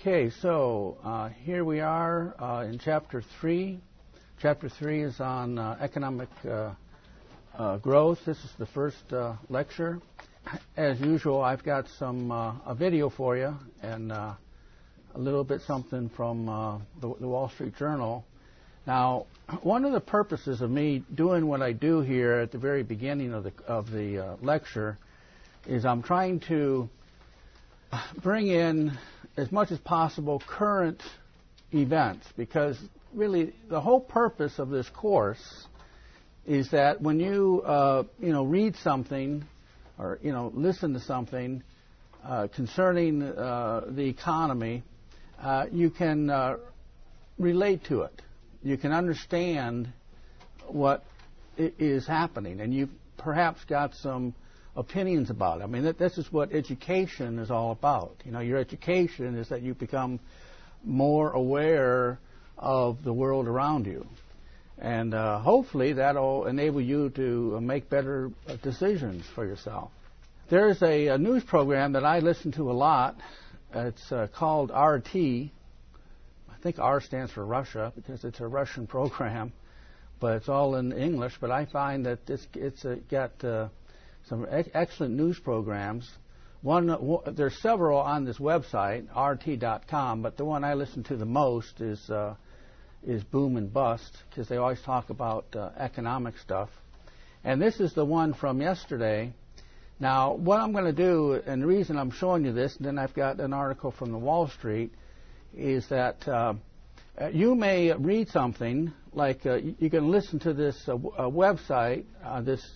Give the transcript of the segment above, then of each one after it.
Okay, so here we are in Chapter 3. Chapter 3 is on economic growth. This is the first lecture. As usual, I've got some a video for you and a little bit something from the Wall Street Journal. Now, one of the purposes of me doing what I do here at the very beginning of the lecture is I'm trying to bring in as much as possible current events, because really the whole purpose of this course is that when you read something or listen to something concerning the economy, you can relate to it. You can understand what is happening, and you've perhaps got some opinions about it. I mean, this is what education is all about. Your education is that you become more aware of the world around you. And hopefully that'll enable you to make better decisions for yourself. There's a news program that I listen to a lot. It's called RT. I think R stands for Russia because it's a Russian program, but it's all in English. But I find that it's got some excellent news programs. There's several on this website, RT.com, but the one I listen to the most is Boom and Bust, because they always talk about economic stuff. And this is the one from yesterday. Now, what I'm going to do, and the reason I'm showing you this, and then I've got an article from the Wall Street, is that you may read something like you can listen to this website, this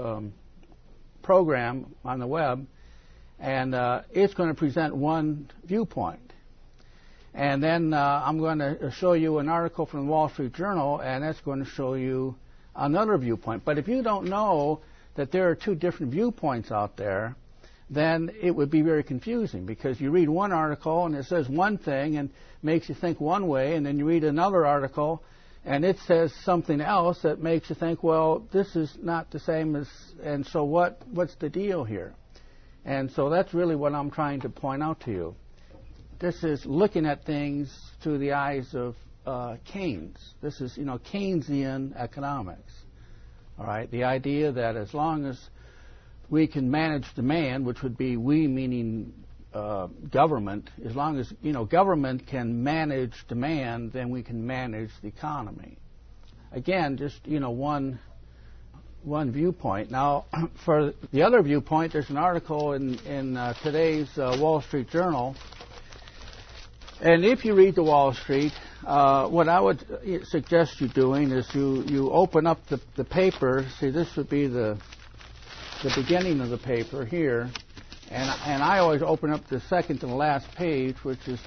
program on the web, and it's going to present one viewpoint. And then I'm going to show you an article from the Wall Street Journal, and that's going to show you another viewpoint. But if you don't know that there are two different viewpoints out there, then it would be very confusing, because you read one article and it says one thing and makes you think one way, and then you read another article and it says something else that makes you think, well, this is not the same as, and so what's the deal here? And so that's really what I'm trying to point out to you. This is looking at things through the eyes of Keynes. This is, Keynesian economics. All right, the idea that as long as we can manage demand, which would be we meaning government, as long as government can manage demand, then we can manage the economy. Again, just one viewpoint. Now, for the other viewpoint, there's an article in today's Wall Street Journal. And if you read the Wall Street, what I would suggest you doing is you open up the paper. See, this would be the beginning of the paper here, and I always open up the second to the last page, which is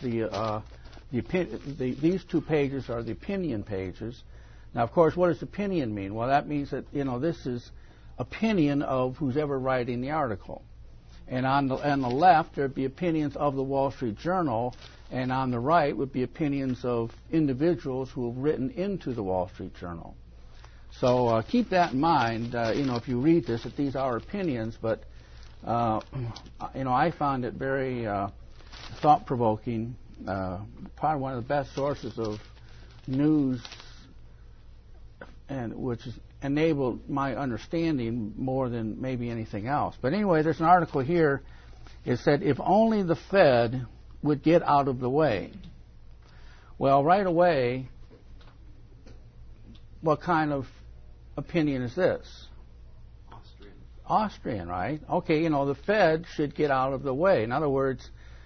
these two pages are the opinion pages. Now, of course, what does opinion mean? Well, that means that this is opinion of who's ever writing the article, and on the left there'd be opinions of the Wall Street Journal, and on the right would be opinions of individuals who have written into the Wall Street Journal. So keep that in mind, if you read this, that these are opinions, but, I found it very thought-provoking, probably one of the best sources of news, and which has enabled my understanding more than maybe anything else. But anyway, there's an article here. It said, if only the Fed would get out of the way. Well, right away, what kind of opinion is this? Austrian, right? Okay, the Fed should get out of the way. In other words,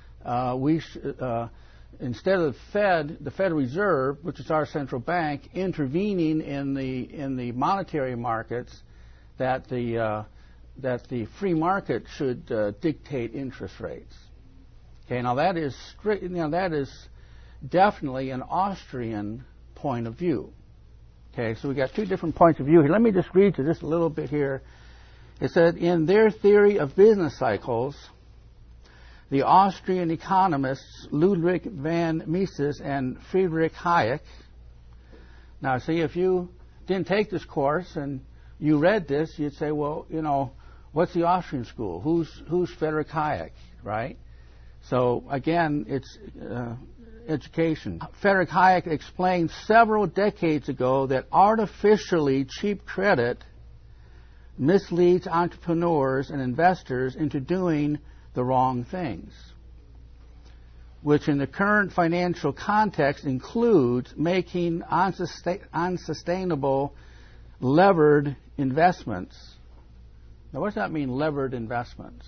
instead of the Federal Reserve, which is our central bank, intervening in the monetary markets, that the free market should dictate interest rates. Okay, now that is that is definitely an Austrian point of view. Okay, so we got two different points of view here. Let me just read you just a little bit here. It said, in their theory of business cycles, the Austrian economists Ludwig van Mises and Friedrich Hayek. Now, see, if you didn't take this course and you read this, you'd say, well, what's the Austrian school? Who's Friedrich Hayek, right? So again, it's education. Friedrich Hayek explained several decades ago that artificially cheap credit misleads entrepreneurs and investors into doing the wrong things, which in the current financial context includes making unsustainable levered investments. Now, what does that mean, levered investments?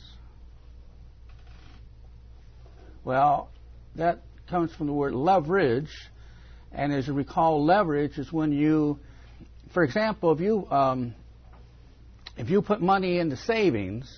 Well, that comes from the word leverage, and as you recall, leverage is when you, for example, if you put money into savings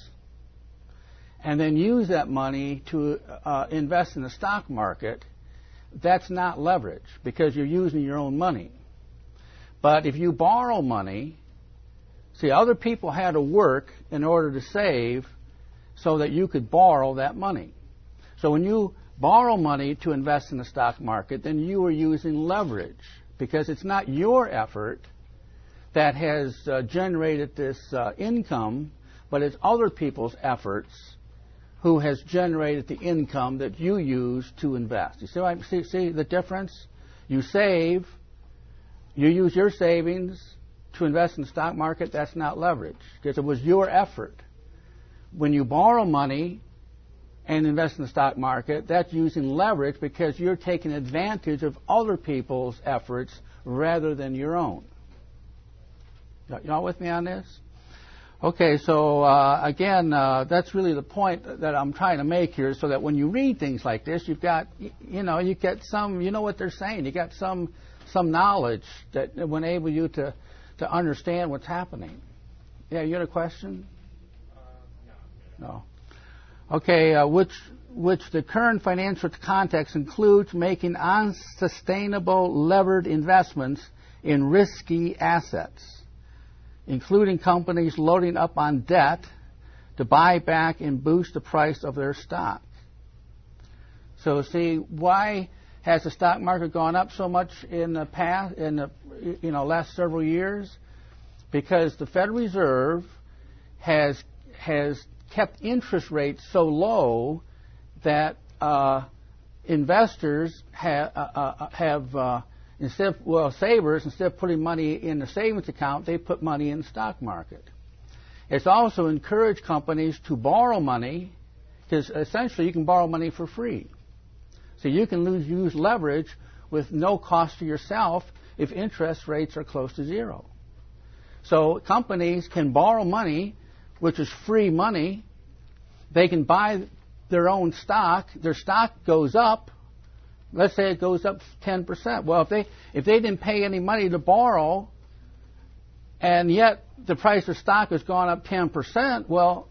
and then use that money to invest in the stock market, that's not leverage because you're using your own money. But if you borrow money, see, other people had to work in order to save so that you could borrow that money. So when you borrow money to invest in the stock market, then you are using leverage because it's not your effort that has generated this income, but it's other people's efforts who has generated the income that you use to invest. You see the difference? You save, you use your savings to invest in the stock market, that's not leverage because it was your effort. When you borrow money and invest in the stock market, that's using leverage because you're taking advantage of other people's efforts rather than your own. Y'all with me on this? Okay, so again, that's really the point that I'm trying to make here, so that when you read things like this, you've got, you get some, you know what they're saying. You got some knowledge that will enable you to understand what's happening. Yeah, you had a question? No. Okay, which the current financial context includes making unsustainable levered investments in risky assets, including companies loading up on debt to buy back and boost the price of their stock. So see, why has the stock market gone up so much in the past, last several years? Because the Federal Reserve has kept interest rates so low that investors have savers, instead of putting money in the savings account, they put money in the stock market. It's also encouraged companies to borrow money, because essentially you can borrow money for free. So you can use leverage with no cost to yourself if interest rates are close to zero. So companies can borrow money, which is free money. They can buy their own stock. Their stock goes up. Let's say it goes up 10%. Well, if they didn't pay any money to borrow, and yet the price of stock has gone up 10%, well,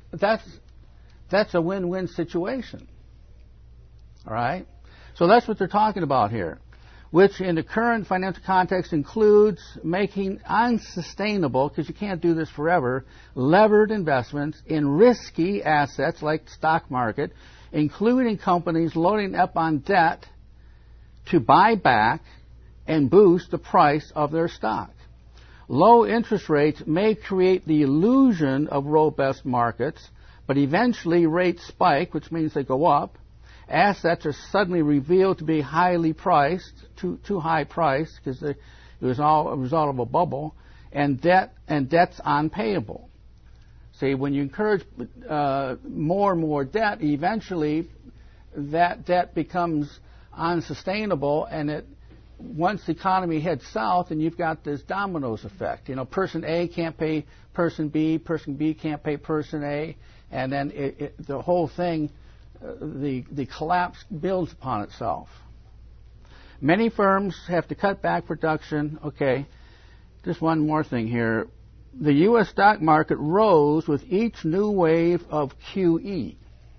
that's a win-win situation. All right? So that's what they're talking about here, which in the current financial context includes making unsustainable, because you can't do this forever, levered investments in risky assets like the stock market, including companies loading up on debt to buy back and boost the price of their stock. Low interest rates may create the illusion of robust markets, but eventually rates spike, which means they go up. Assets are suddenly revealed to be highly priced, too high priced, because it was all a result of a bubble, and debt's unpayable. See, when you encourage more and more debt, eventually that debt becomes unsustainable, and once the economy heads south, and you've got this dominoes effect. Person A can't pay person B can't pay person A, and then the whole thing, the collapse builds upon itself. Many firms have to cut back production. Okay, just one more thing here. The U.S. stock market rose with each new wave of QE.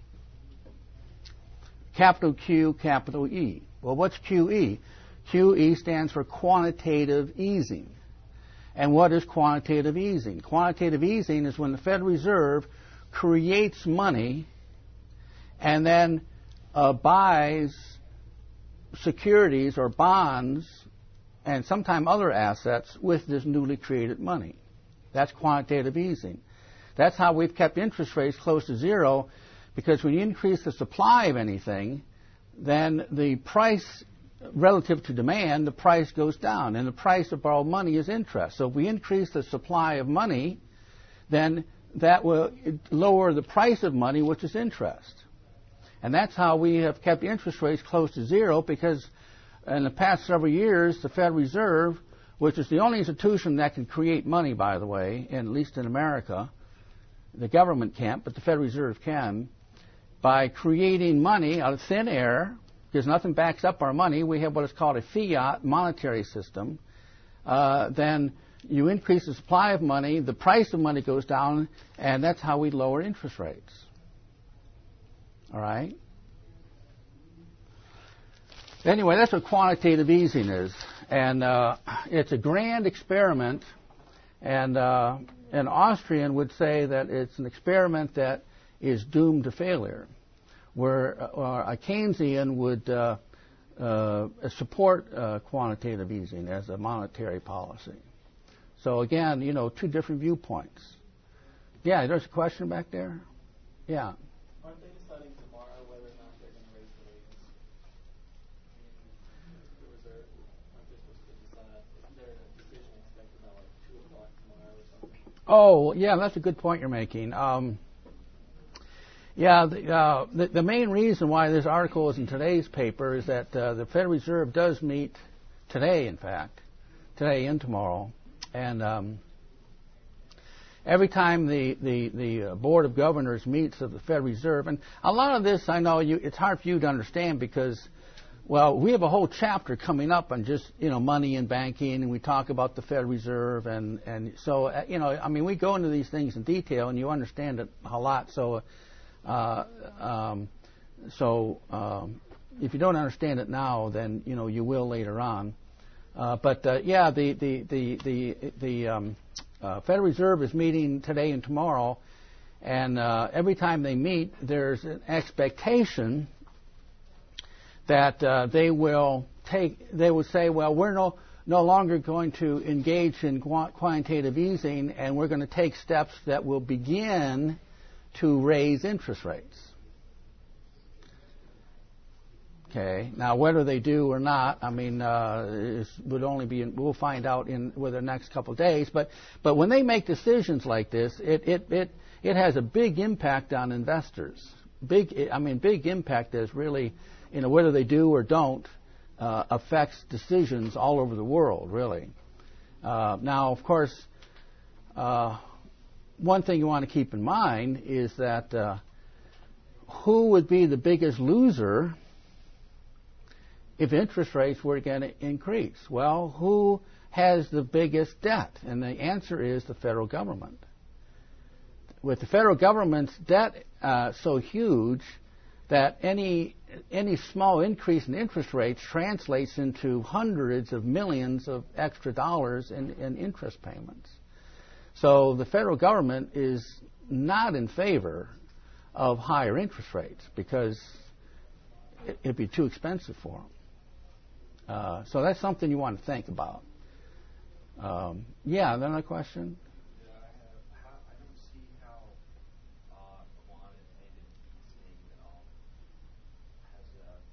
Capital Q, capital E. Well, what's QE? QE stands for quantitative easing. And what is quantitative easing? Quantitative easing is when the Federal Reserve creates money and then buys securities or bonds and sometimes other assets with this newly created money. That's quantitative easing. That's how we've kept interest rates close to zero, Because when you increase the supply of anything, then the price relative to demand, the price goes down. And the price of borrowed money is interest. So if we increase the supply of money, then that will lower the price of money, which is interest. And that's how we have kept interest rates close to zero, because in the past several years, the Federal Reserve, which is the only institution that can create money, by the way, at least in America, the government can't, but the Federal Reserve can, by creating money out of thin air, because nothing backs up our money. We have what is called a fiat monetary system. Then you increase the supply of money, the price of money goes down, and that's how we lower interest rates. All right? Anyway, that's what quantitative easing is. And it's a grand experiment, and an Austrian would say that it's an experiment that is doomed to failure, where a Keynesian would support quantitative easing as a monetary policy. So again, two different viewpoints. Yeah, there's a question back there? Yeah. Aren't they deciding tomorrow whether or not they're going to raise the rates? The Reserve, aren't they supposed to decide? Isn't there a decision expected at like 2 o'clock tomorrow or something? Oh, yeah, that's a good point you're making. The main reason why this article is in today's paper is that the Federal Reserve does meet today, in fact, today and tomorrow. And every time the Board of Governors meets of the Federal Reserve, and a lot of this I know it's hard for you to understand because, well, we have a whole chapter coming up on just money and banking, and we talk about the Federal Reserve, and so I mean we go into these things in detail, and you understand it a lot. So if you don't understand it now, then you will later on. The Federal Reserve is meeting today and tomorrow, and every time they meet, there's an expectation that they will say, well, we're no longer going to engage in quantitative easing, and we're going to take steps that will begin to raise interest rates. Okay. Now, whether they do or not, I mean, we'll find out within the next couple of days. But when they make decisions like this, it has a big impact on investors. Big impact is really, whether they do or don't affects decisions all over the world, really. Now, of course, one thing you want to keep in mind is that who would be the biggest loser if interest rates were going to increase? Well, who has the biggest debt? And the answer is the federal government. With the federal government's debt so huge that any small increase in interest rates translates into hundreds of millions of extra dollars in interest payments. So the federal government is not in favor of higher interest rates because it'd be too expensive for them. So that's something you want to think about. Another question? Yeah, I have. I don't see how quantitative easing has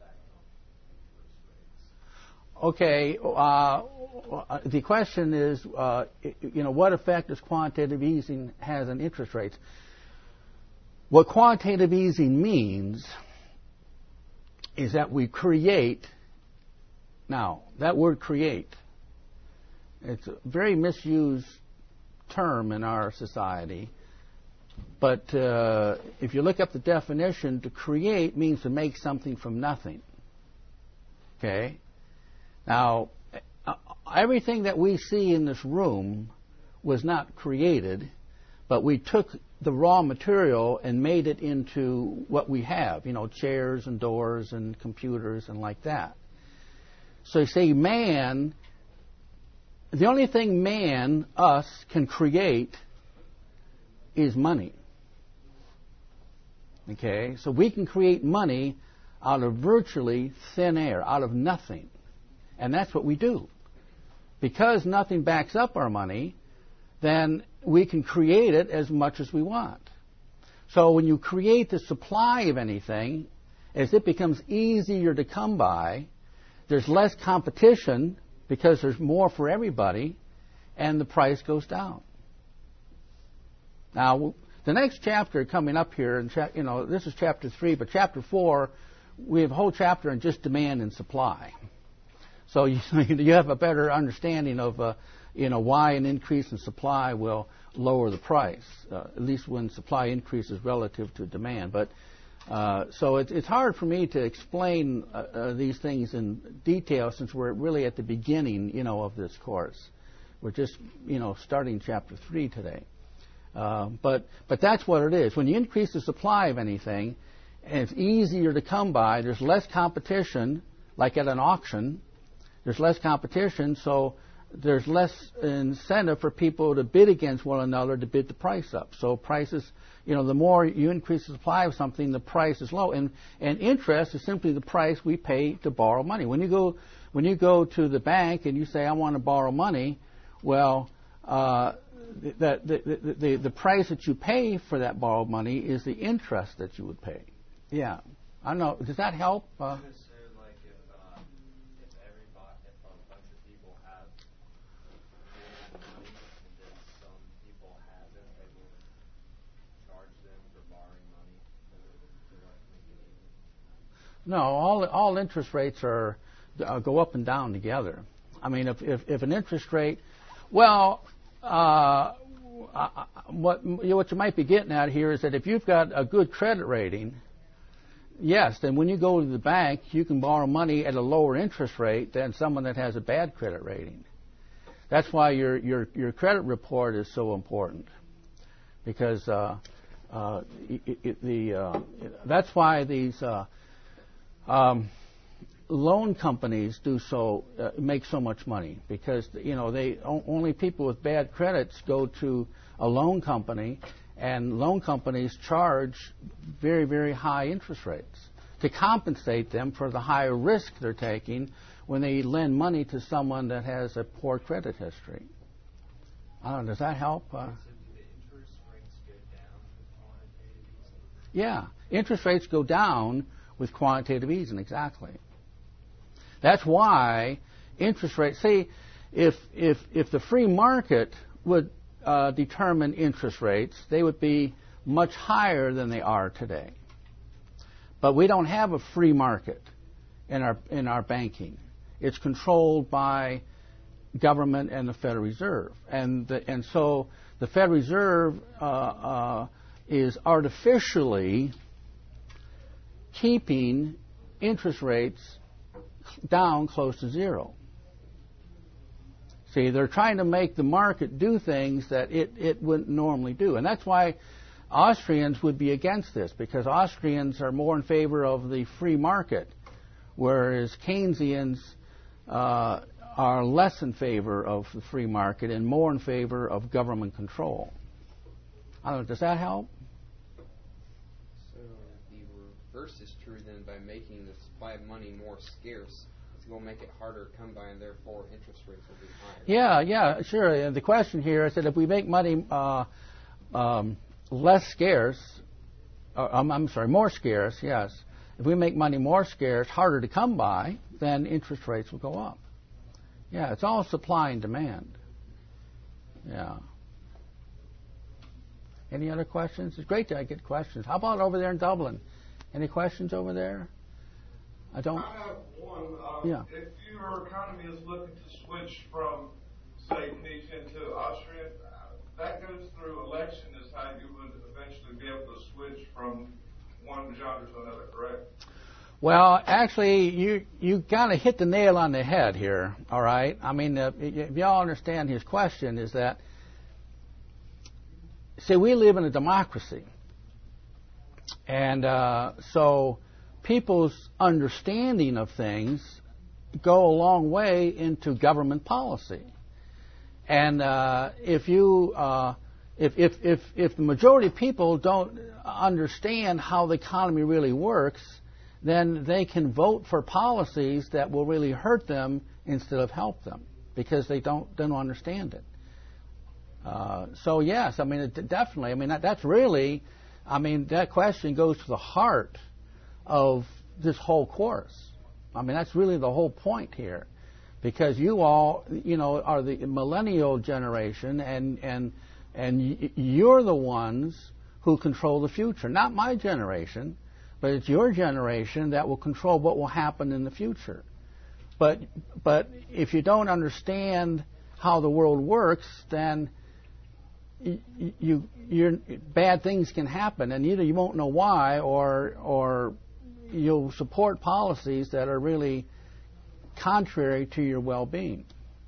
an effect on interest rates. Okay. The question is, what effect does quantitative easing has on interest rates? What quantitative easing means is that we create. Now, that word create, it's a very misused term in our society, but if you look up the definition, to create means to make something from nothing. Okay? Now, everything that we see in this room was not created, but we took the raw material and made it into what we have, chairs and doors and computers and like that. So you say man, the only thing man, us, can create is money. Okay? So we can create money out of virtually thin air, out of nothing. And that's what we do. Because nothing backs up our money, then we can create it as much as we want. So when you create the supply of anything, as it becomes easier to come by, there's less competition because there's more for everybody, and the price goes down. Now, the next chapter coming up here, and this is chapter 3, but chapter 4, we have a whole chapter on just demand and supply. So you have a better understanding of why an increase in supply will lower the price, at least when supply increases relative to demand. But so it's hard for me to explain these things in detail since we're really at the beginning, of this course. We're just, starting chapter 3 today. But that's what it is. When you increase the supply of anything, and it's easier to come by, there's less competition, like at an auction. There's less competition, so there's less incentive for people to bid against one another to bid the price up. So prices, the more you increase the supply of something, the price is low. And interest is simply the price we pay to borrow money. When you go to the bank and you say, I want to borrow money, well, the price that you pay for that borrowed money is the interest that you would pay. Yeah. I don't know. Does that help? If a bunch of people have money and then some people haven't, they will charge them for borrowing money to make it even? No, all interest rates go up and down together. I mean, if an interest rate, well, what you might be getting at here is that if you've got a good credit rating, yes, then when you go to the bank, you can borrow money at a lower interest rate than someone that has a bad credit rating. That's why your credit report is so important, because that's why these loan companies make so much money, because only people with bad credits go to a loan company, and loan companies charge very, very high interest rates to compensate them for the higher risk they're taking when they lend money to someone that has a poor credit history. I don't know, does that help? Do the interest rates go down with quantitative easing? Yeah, interest rates go down with quantitative easing, exactly. That's why interest rates, see, if the free market would determine interest rates, they would be much higher than they are today. But we don't have a free market in our banking. It's controlled by government and the Federal Reserve, and so the Federal Reserve is artificially keeping interest rates down close to zero. See, they're trying to make the market do things that it wouldn't normally do. And that's why Austrians would be against this, because Austrians are more in favor of the free market, whereas Keynesians are less in favor of the free market and more in favor of government control. I don't know, does that help? So the reverse is true then. By making the supply of money more scarce, it will make it harder to come by, and therefore interest rates will be higher. Yeah, sure. And the question here is that if we make money less scarce, more scarce, yes. If we make money more scarce, harder to come by, then interest rates will go up. Yeah, it's all supply and demand. Yeah. Any other questions? It's great that I get questions. How about over there in Dublin? Any questions over there? I have one. Yeah. If your economy is looking to switch from, say, Tunisia to Austria, that goes through election is how you would eventually be able to switch from one genre to another, correct? Well, actually, you kind of hit the nail on the head here, all right? I mean, if y'all understand his question is that, see, we live in a democracy. And so people's understanding of things go a long way into government policy. And if the majority of people don't understand how the economy really works, then they can vote for policies that will really hurt them instead of help them, because they don't understand it. So yes, I mean, definitely. I mean, that's really I mean, that question goes to the heart of this whole course. I mean, that's really the whole point here. Because you all, are the millennial generation, and you're the ones who control the future. Not my generation, but it's your generation that will control what will happen in the future. But if you don't understand how the world works, then bad things can happen, and either you won't know why, or you'll support policies that are really contrary to your well-being.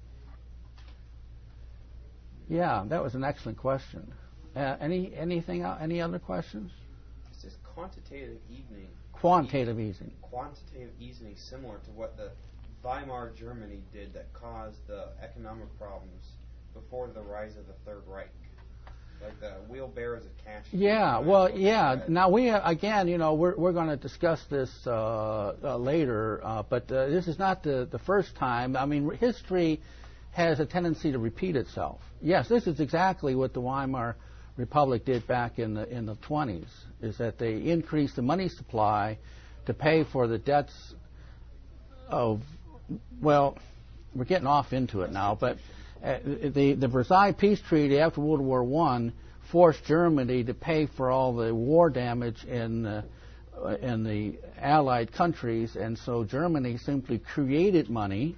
Yeah, that was an excellent question. Anything else? Any other questions? It's just quantitative easing. Quantitative easing. Quantitative easing, similar to what the Weimar Germany did that caused the economic problems before the rise of the Third Reich. Like the wheelbarrows of cash. Yeah, well, yeah. Now we're going to discuss this later, but this is not the first time. I mean, history has a tendency to repeat itself. Yes, this is exactly what the Weimar Republic did back in the 20s. Is that they increased the money supply to pay for the debts of. Well, we're getting off into it now, but. The Versailles Peace Treaty after World War I forced Germany to pay for all the war damage in the Allied countries, and so Germany simply created money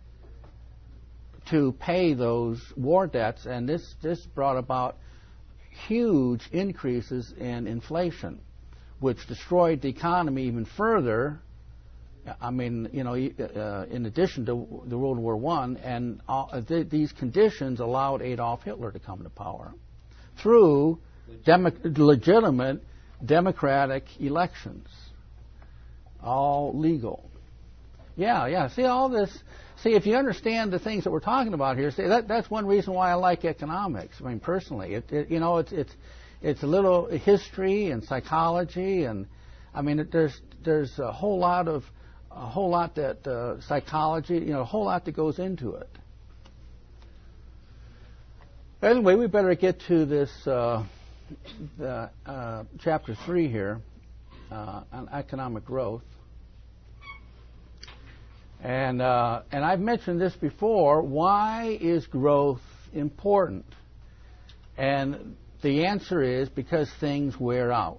to pay those war debts, and this brought about huge increases in inflation, which destroyed the economy even further. I mean, in addition to the World War I, and these conditions allowed Adolf Hitler to come to power through legitimate democratic elections, all legal. Yeah. See all this. See, if you understand the things that we're talking about here, see that's one reason why I like economics. I mean, personally, it's a little history and psychology, and I mean, there's a whole lot that psychology, a whole lot that goes into it. Anyway, we better get to this chapter 3 here on economic growth. And I've mentioned this before. Why is growth important? And the answer is because things wear out.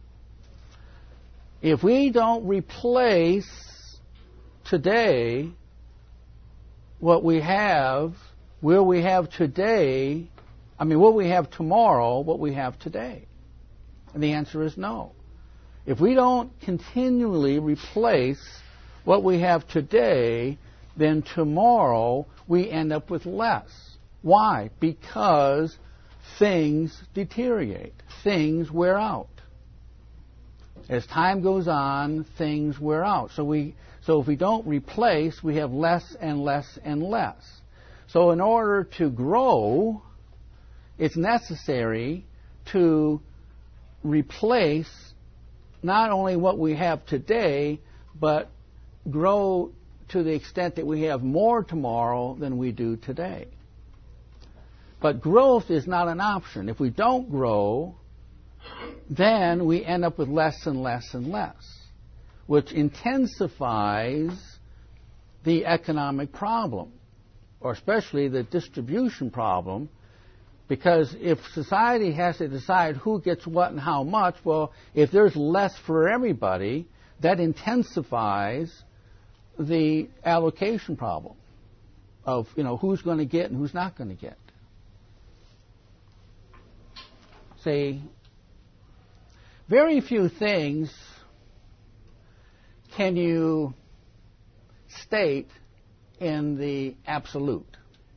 If we don't replace today what we have, will we have today, will we have tomorrow what we have today? And the answer is no. If we don't continually replace what we have today, then tomorrow we end up with less. Why? Because things deteriorate. Things wear out. As time goes on, things wear out. So if we don't replace, we have less and less and less. So in order to grow, it's necessary to replace not only what we have today, but grow to the extent that we have more tomorrow than we do today. But growth is not an option. If we don't grow, then we end up with less and less and less, which intensifies the economic problem, or especially the distribution problem, because if society has to decide who gets what and how much, well, if there's less for everybody, that intensifies the allocation problem of, who's going to get and who's not going to get. See, very few things can you state in the absolute.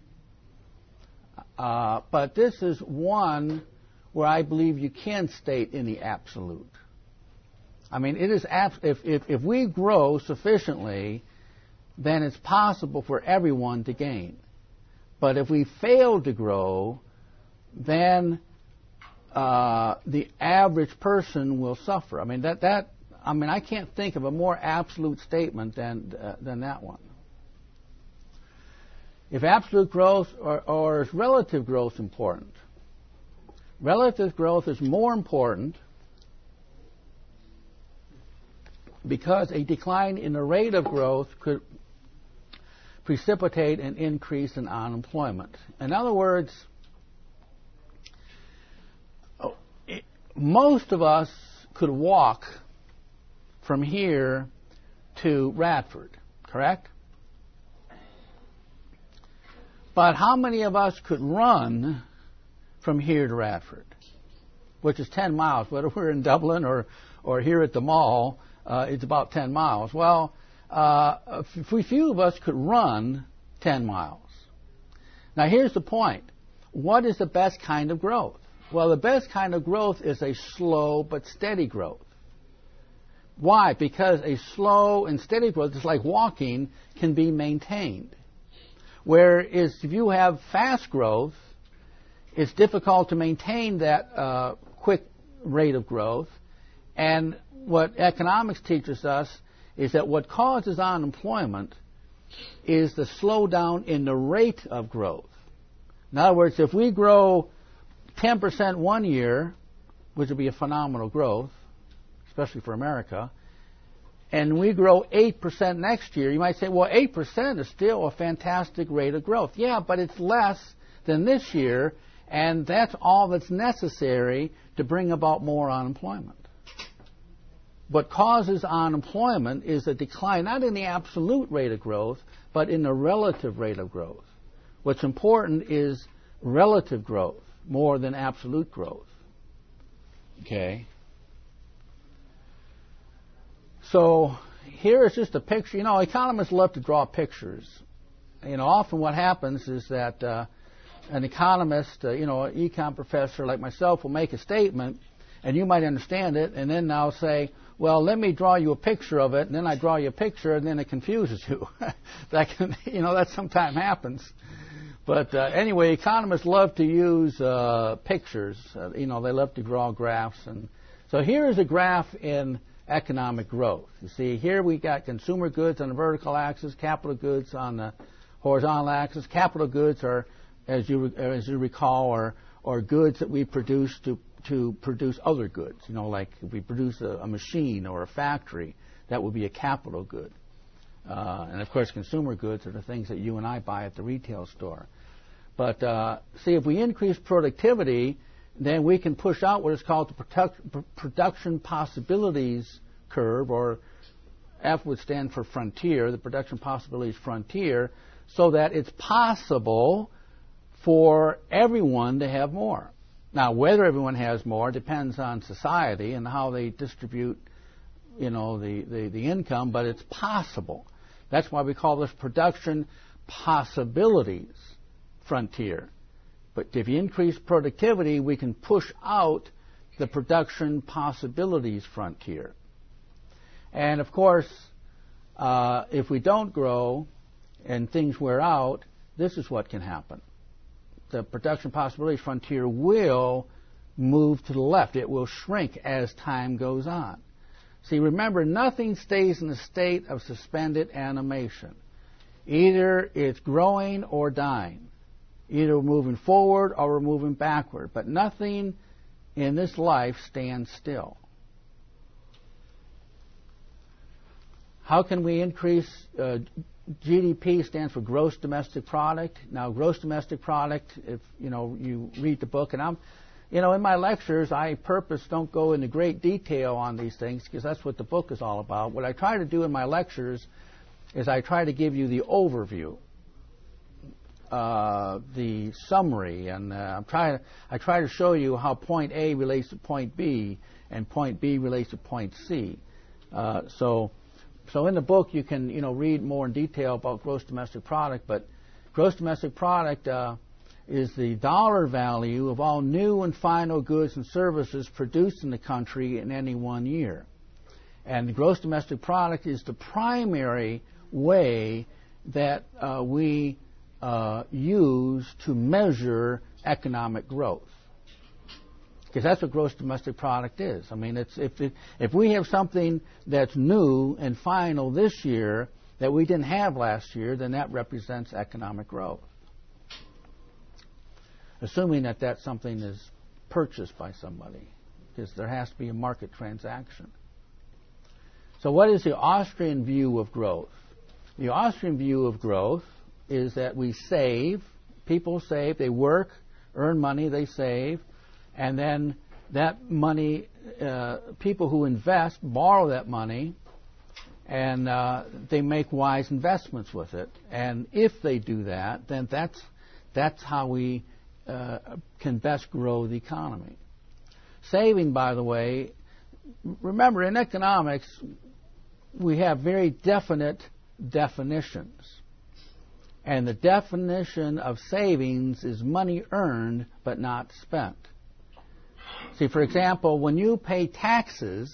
But this is one where I believe you can state in the absolute. It is if we grow sufficiently, then it's possible for everyone to gain. But if we fail to grow, then the average person will suffer. I can't think of a more absolute statement than that one. If absolute growth or is relative growth important? Relative growth is more important because a decline in the rate of growth could precipitate an increase in unemployment. In other words, most of us could walk from here to Radford, correct? But how many of us could run from here to Radford, which is 10 miles? Whether we're in Dublin or here at the mall, it's about 10 miles. Well, few of us could run 10 miles. Now, here's the point. What is the best kind of growth? Well, the best kind of growth is a slow but steady growth. Why? Because a slow and steady growth, just like walking, can be maintained. Whereas if you have fast growth, it's difficult to maintain that quick rate of growth. And what economics teaches us is that what causes unemployment is the slowdown in the rate of growth. In other words, if we grow 10% one year, which would be a phenomenal growth, especially for America, and we grow 8% next year, you might say, well, 8% is still a fantastic rate of growth. Yeah, but it's less than this year, and that's all that's necessary to bring about more unemployment. What causes unemployment is a decline, not in the absolute rate of growth, but in the relative rate of growth. What's important is relative growth more than absolute growth. Okay? So here is just a picture. You know, economists love to draw pictures. You know, often what happens is that an economist, an econ professor like myself will make a statement, and you might understand it, and then I'll say, well, let me draw you a picture of it, and then I draw you a picture, and then it confuses you. That sometimes happens. But anyway, economists love to use pictures. They love to draw graphs. And so here is a graph in economic growth. You see, here we got consumer goods on the vertical axis, capital goods on the horizontal axis. Capital goods are, as you recall, are goods that we produce to produce other goods. Like if we produce a machine or a factory, that would be a capital good. And of course, consumer goods are the things that you and I buy at the retail store. But see, if we increase productivity, then we can push out what is called the production possibilities curve, or F would stand for frontier, the production possibilities frontier, so that it's possible for everyone to have more. Now, whether everyone has more depends on society and how they distribute, the income, but it's possible. That's why we call this production possibilities frontier. But if you increase productivity, we can push out the production possibilities frontier. And of course, if we don't grow and things wear out, this is what can happen. The production possibilities frontier will move to the left. It will shrink as time goes on. See, remember, nothing stays in a state of suspended animation. Either it's growing or dying. Either we're moving forward or we're moving backward. But nothing in this life stands still. How can we increase GDP? Stands for gross domestic product. Now, gross domestic product, if you read the book, and in my lectures, I don't go into great detail on these things because that's what the book is all about. What I try to do in my lectures is I try to give you the overview, the summary, and I try to show you how point A relates to point B and point B relates to point C. So in the book you can read more in detail about gross domestic product, but gross domestic product is the dollar value of all new and final goods and services produced in the country in any one year. And the gross domestic product is the primary way that we use to measure economic growth. Because that's what gross domestic product is. I mean, if we have something that's new and final this year that we didn't have last year, then that represents economic growth. Assuming that something is purchased by somebody, because there has to be a market transaction. So what is the Austrian view of growth? The Austrian view of growth is that we save, people save, they work, earn money, they save, and then that money, people who invest borrow that money, and they make wise investments with it. And if they do that, then that's how we can best grow the economy. Saving, by the way, remember in economics, we have very definite definitions. And the definition of savings is money earned but not spent. See, for example, when you pay taxes,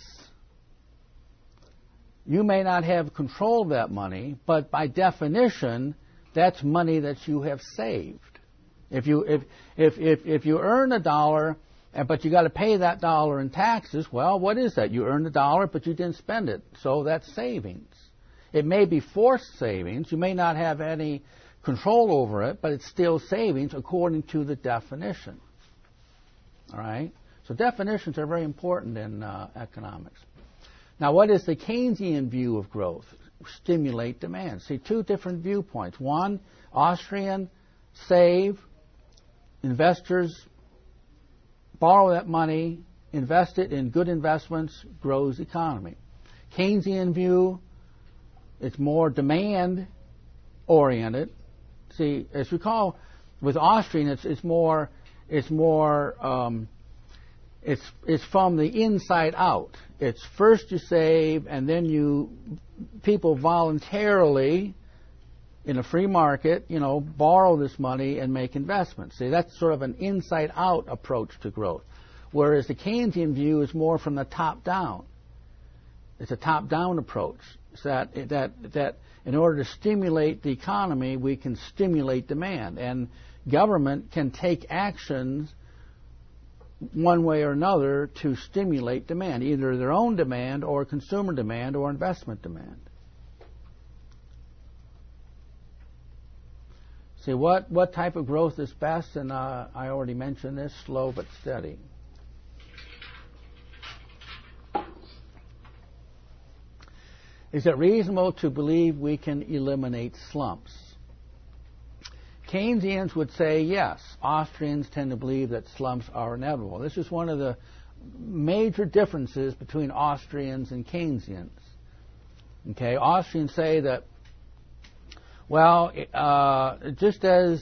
you may not have control of that money, but by definition, that's money that you have saved. If you earn $1, but you got to pay that $1 in taxes, well, what is that? You earned $1, but you didn't spend it, so that's savings. It may be forced savings. You may not have any control over it, but it's still savings according to the definition. All right? So definitions are very important in economics. Now, what is the Keynesian view of growth? Stimulate demand. See, two different viewpoints. One, Austrian, save, investors borrow that money, invest it in good investments, grows the economy. Keynesian view, it's more demand-oriented. See, as you recall, with Austrian, it's from the inside out. It's first you save, and then people voluntarily, in a free market, borrow this money and make investments. See, that's sort of an inside-out approach to growth. Whereas the Keynesian view is more from the top down. It's a top-down approach. So that in order to stimulate the economy, we can stimulate demand. And government can take actions one way or another to stimulate demand, either their own demand or consumer demand or investment demand. See, what type of growth is best? And I already mentioned this, slow but steady. Is it reasonable to believe we can eliminate slumps? Keynesians would say yes. Austrians tend to believe that slumps are inevitable. This is one of the major differences between Austrians and Keynesians. Okay, Austrians say that, well, just as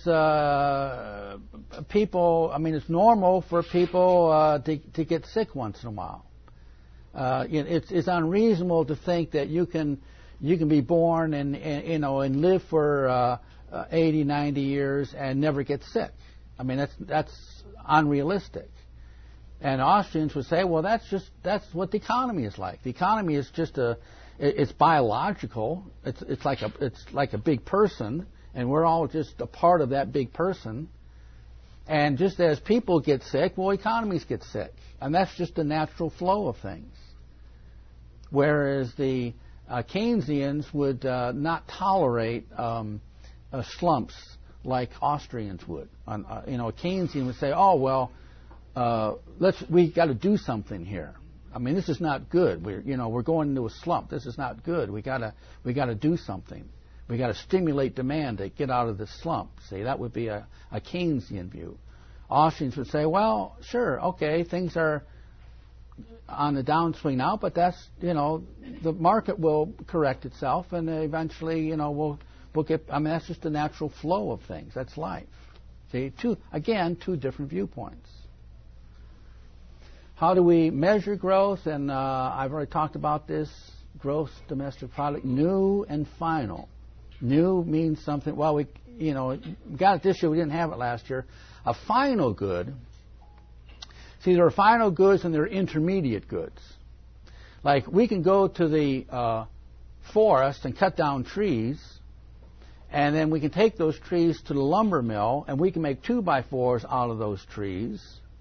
people, it's normal for people to get sick once in a while. It's unreasonable to think that you can be born and live for 80, 90 years and never get sick. That's unrealistic. And Austrians would say, well, that's what the economy is like. The economy is just it's biological. It's like a big person, and we're all just a part of that big person. And just as people get sick, well, economies get sick, and that's just the natural flow of things. Whereas the Keynesians would not tolerate slumps like Austrians would. A Keynesian would say, "Oh well, we got to do something here. This is not good. We're going into a slump. This is not good. We got to do something. We got to stimulate demand to get out of this slump." See, that would be a Keynesian view. Austrians would say, "Well, sure, okay, things are on the downswing now, but that's the market will correct itself, and eventually we'll get. That's just the natural flow of things. That's life." See, two different viewpoints. How do we measure growth? And I've already talked about this. Gross domestic product, new and final. New means something. Well, we got it this year. We didn't have it last year. A final good. See, there are final goods and there are intermediate goods. Like we can go to the forest and cut down trees, and then we can take those trees to the lumber mill, and we can make 2x4s out of those trees.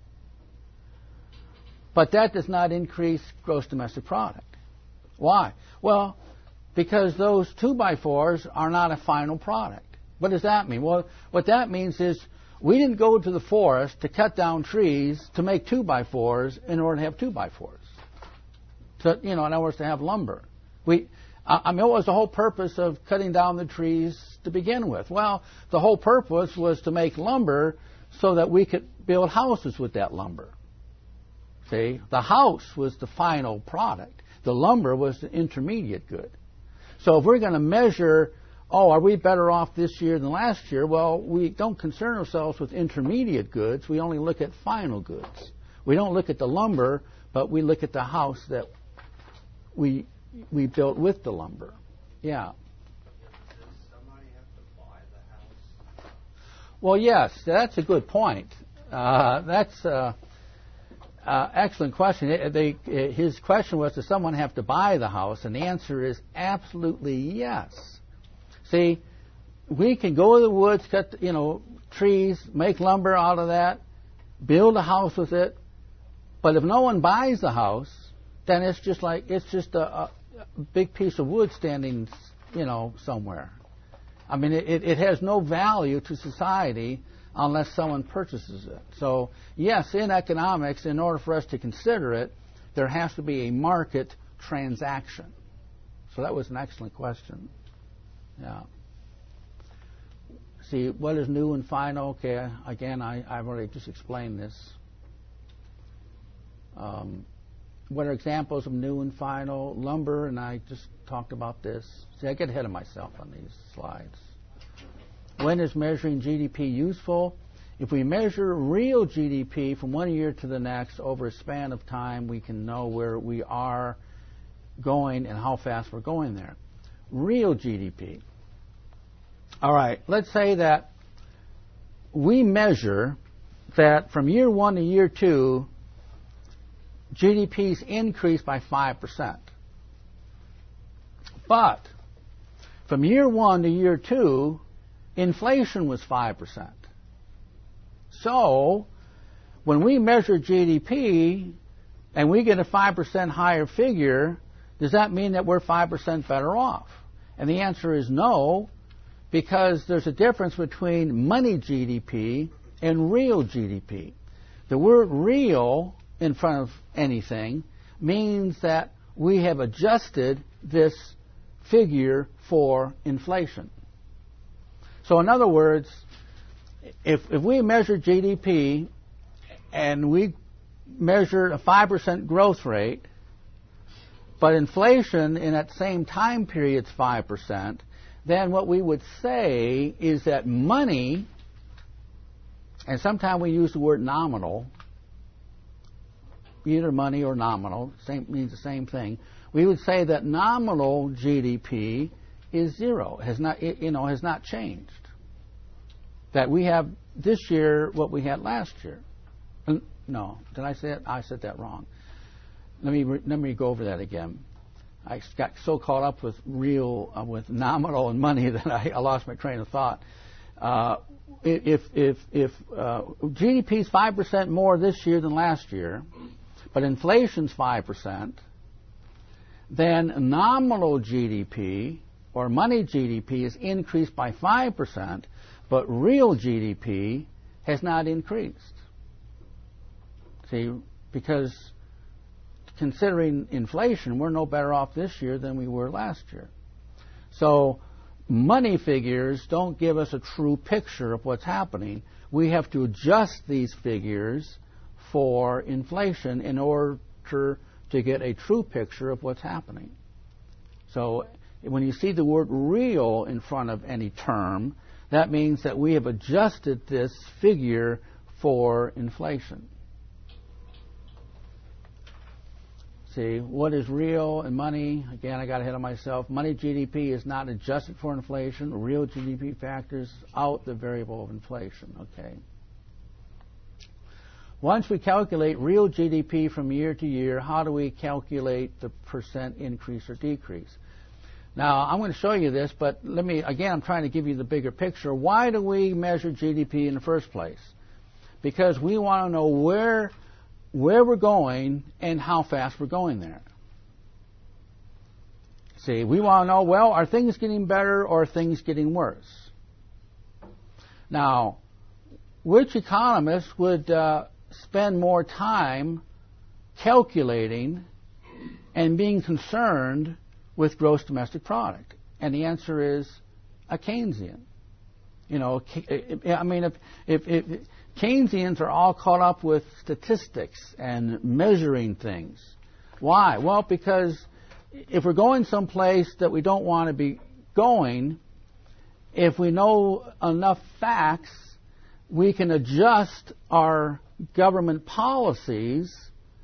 But that does not increase gross domestic product. Why? Well, because those 2x4s are not a final product. What does that mean? Well, what that means is we didn't go to the forest to cut down trees to make 2x4s in order to have 2x4s. So, in other words, to have lumber. I mean, what was the whole purpose of cutting down the trees to begin with? Well, the whole purpose was to make lumber so that we could build houses with that lumber. See, the house was the final product. The lumber was the intermediate good. So if we're going to measure, are we better off this year than last year? Well, we don't concern ourselves with intermediate goods. We only look at final goods. We don't look at the lumber, but we look at the house that we built with the lumber. Yeah. Does somebody have to buy the house? Well, yes, that's a good point. That's excellent question. His question was, does someone have to buy the house? And the answer is absolutely yes. See, we can go to the woods, cut trees, make lumber out of that, build a house with it. But if no one buys the house, then it's just a big piece of wood standing, somewhere. I mean, it has no value to society unless someone purchases it. So, yes, in economics, in order for us to consider it, there has to be a market transaction. So that was an excellent question. Yeah. See, what is new and final? Okay, again, I've already just explained this. What are examples of new and final? Lumber, and I just talked about this. See, I get ahead of myself on these slides. When is measuring GDP useful? If we measure real GDP from one year to the next over a span of time, we can know where we are going and how fast we're going there. Real GDP. All right, let's say that we measure that from year 1 to year 2, GDP's increased by 5%. But from year 1 to year 2, inflation was 5%. So when we measure GDP and we get a 5% higher figure, does that mean that we're 5% better off? And the answer is no, because there's a difference between money GDP and real GDP. The word real in front of anything means that we have adjusted this figure for inflation. So in other words, if we measure GDP and we measure a 5% growth rate, but inflation in that same time period is 5%, then what we would say is that money, and sometimes we use the word nominal, either money or nominal, means the same thing. We would say that nominal GDP is zero, has not changed. That we have this year what we had last year. No, did I say it? I said that wrong. Let me go over that again. I got so caught up with with nominal and money that I lost my train of thought. If GDP is 5% more this year than last year, but inflation's 5%, then nominal GDP or money GDP is increased by 5%, but real GDP has not increased. See, because considering inflation, we're no better off this year than we were last year. So money figures don't give us a true picture of what's happening. We have to adjust these figures for inflation in order to get a true picture of what's happening. So when you see the word real in front of any term, that means that we have adjusted this figure for inflation. See, what is real and money? Again, I got ahead of myself. Money GDP is not adjusted for inflation. Real GDP factors out the variable of inflation. Okay. Once we calculate real GDP from year to year, how do we calculate the percent increase or decrease? Now, I'm going to show you this, but I'm trying to give you the bigger picture. Why do we measure GDP in the first place? Because we want to know where we're going and how fast we're going there. See, we want to know, well, are things getting better or are things getting worse? Now, which economist would spend more time calculating and being concerned with gross domestic product? And the answer is a Keynesian. You know, I mean, if Keynesians are all caught up with statistics and measuring things. Why? Well, because if we're going someplace that we don't want to be going, if we know enough facts, we can adjust our government policies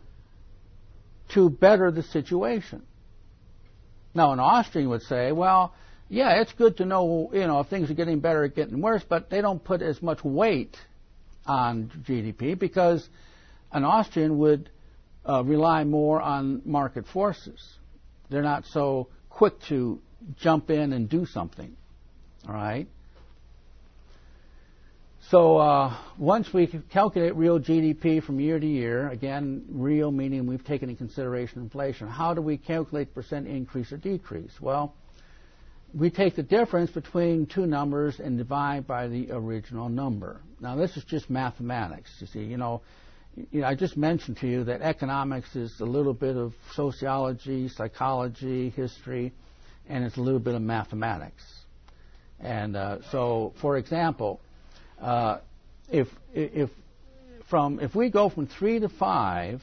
to better the situation. Now, an Austrian would say, well, yeah, it's good to know, you know, if things are getting better or getting worse, but they don't put as much weight on GDP because an Austrian would rely more on market forces. They're not so quick to jump in and do something. All right? So once we calculate real GDP from year to year, again, real meaning we've taken into consideration inflation, how do we calculate percent increase or decrease? Well, we take the difference between two numbers and divide by the original number. Now, this is just mathematics. You see, I just mentioned to you that economics is a little bit of sociology, psychology, history, and it's a little bit of mathematics. And so, for example, if we go from 3 to 5,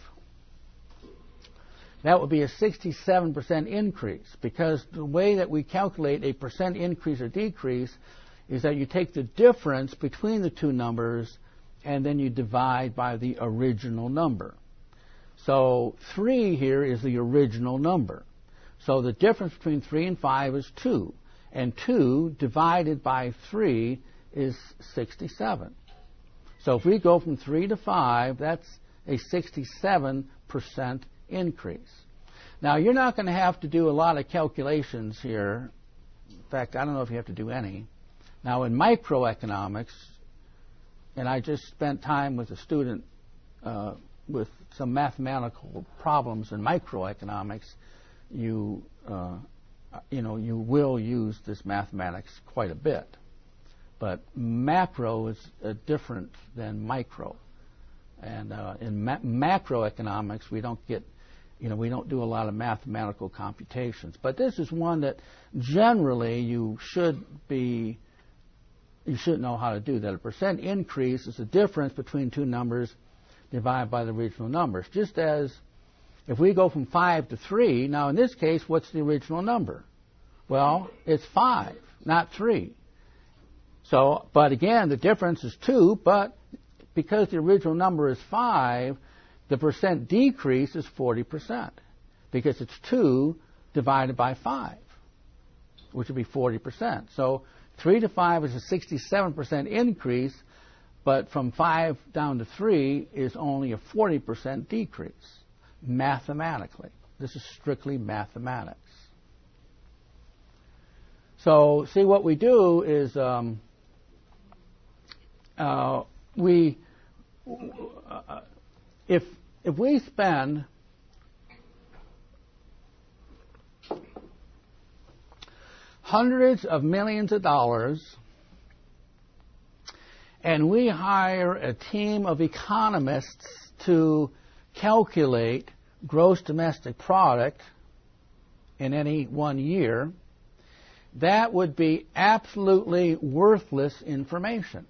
that would be a 67% increase, because the way that we calculate a percent increase or decrease is that you take the difference between the two numbers and then you divide by the original number. So 3 here is the original number. So the difference between 3 and 5 is 2. And 2 divided by 3 is 67. So if we go from 3 to 5, that's a 67% increase. Now, you're not going to have to do a lot of calculations here. In fact, I don't know if you have to do any. Now, in microeconomics, and I just spent time with a student with some mathematical problems in microeconomics, you will use this mathematics quite a bit. But macro is different than micro. And in macroeconomics, we don't do a lot of mathematical computations. But this is one that generally you should know how to do. That a percent increase is the difference between two numbers divided by the original numbers. Just as if we go from 5 to 3, now in this case, what's the original number? Well, it's 5, not 3. So, but again, the difference is 2, but because the original number is 5, the percent decrease is 40%, because it's 2 divided by 5, which would be 40%. So 3 to 5 is a 67% increase, but from 5 down to 3 is only a 40% decrease, mathematically. This is strictly mathematics. So, see, what we do is if we spend hundreds of millions of dollars and we hire a team of economists to calculate gross domestic product in any one year, that would be absolutely worthless information.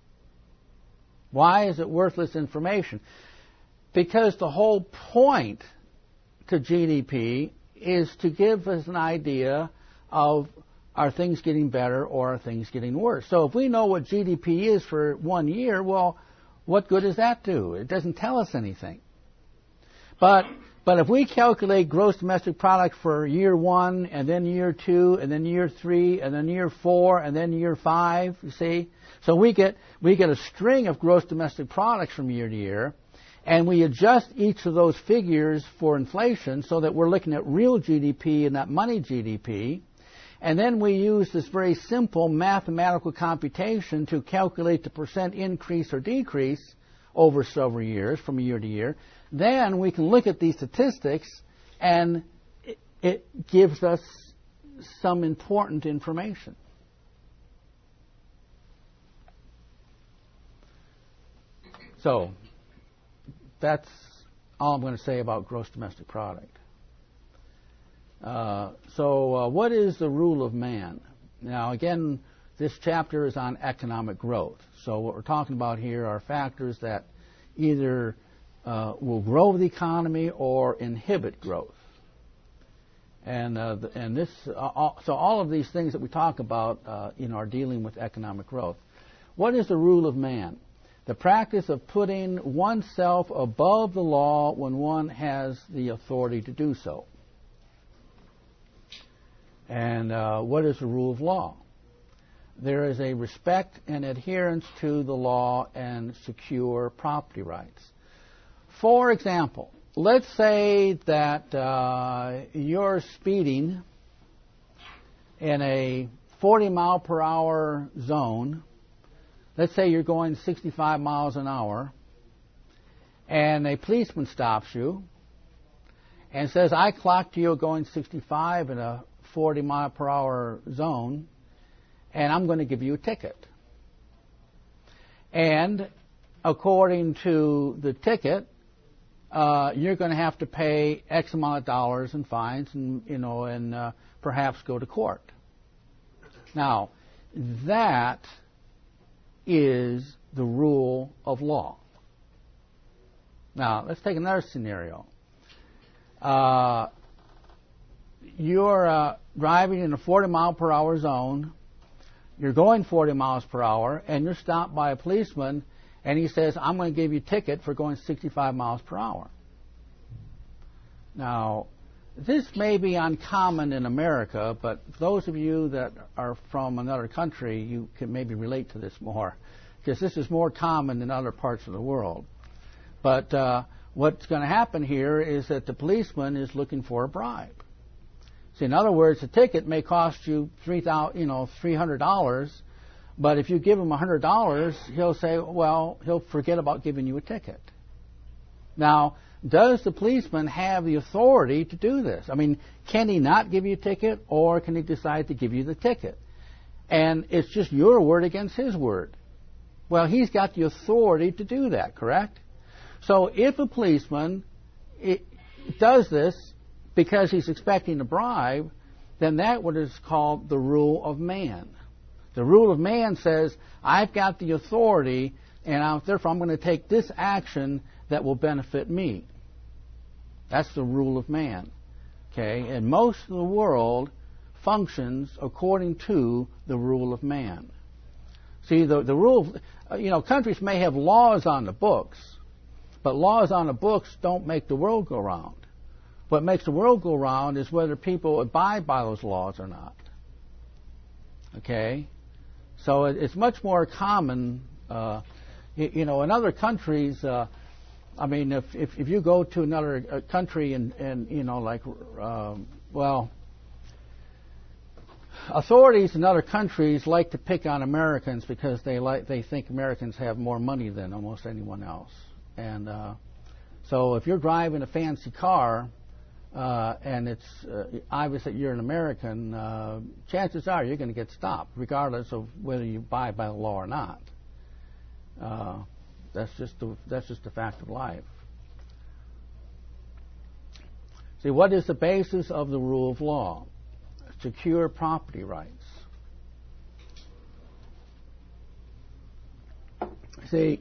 Why is it worthless information? Because the whole point to GDP is to give us an idea of are things getting better or are things getting worse. So if we know what GDP is for 1 year, well, what good does that do? It doesn't tell us anything. But if we calculate gross domestic product for year 1, and then year 2, and then year 3, and then year 4, and then year 5, you see? So we get a string of gross domestic products from year to year, and we adjust each of those figures for inflation so that we're looking at real GDP and not money GDP. And then we use this very simple mathematical computation to calculate the percent increase or decrease over several years, from year to year. Then we can look at these statistics, and it gives us some important information. So that's all I'm going to say about gross domestic product. What is the rule of man? Now, again, this chapter is on economic growth. So what we're talking about here are factors that either will grow the economy or inhibit growth. So all of these things that we talk about are dealing with economic growth. What is the rule of man? The practice of putting oneself above the law when one has the authority to do so. And what is the rule of law? There is a respect and adherence to the law and secure property rights. For example, let's say that you're speeding in a 40 mile per hour zone. Let's say you're going 65 miles an hour, and a policeman stops you and says, I clocked you going 65 in a 40 mile per hour zone, and I'm going to give you a ticket. And according to the ticket, you're going to have to pay X amount of dollars in fines and perhaps go to court. Now, that is the rule of law. Now, let's take another scenario. You're driving in a 40 mile per hour zone. You're going 40 miles per hour, and you're stopped by a policeman, and he says, I'm going to give you a ticket for going 65 miles per hour. Now, this may be uncommon in America, but those of you that are from another country, you can maybe relate to this more, because this is more common in other parts of the world. But what's going to happen here is that the policeman is looking for a bribe. See, in other words, the ticket may cost you $300, but if you give him $100, he'll say, well, he'll forget about giving you a ticket. Now, does the policeman have the authority to do this? I mean, can he not give you a ticket, or can he decide to give you the ticket? And it's just your word against his word. Well, he's got the authority to do that, correct? So if a policeman does this because he's expecting a bribe, then that what is called the rule of man. The rule of man says, I've got the authority, and therefore I'm going to take this action that will benefit me. That's the rule of man. Okay? And most of the world functions according to the rule of man. See, the rule of, countries may have laws on the books, but laws on the books don't make the world go round. What makes the world go round is whether people abide by those laws or not. Okay? So it's much more common, in other countries. If you go to another country authorities in other countries like to pick on Americans because they think Americans have more money than almost anyone else. And so if you're driving a fancy car, and it's obvious that you're an American, chances are you're going to get stopped, regardless of whether you abide by the law or not. That's just a fact of life. See, what is the basis of the rule of law? Secure property rights. See,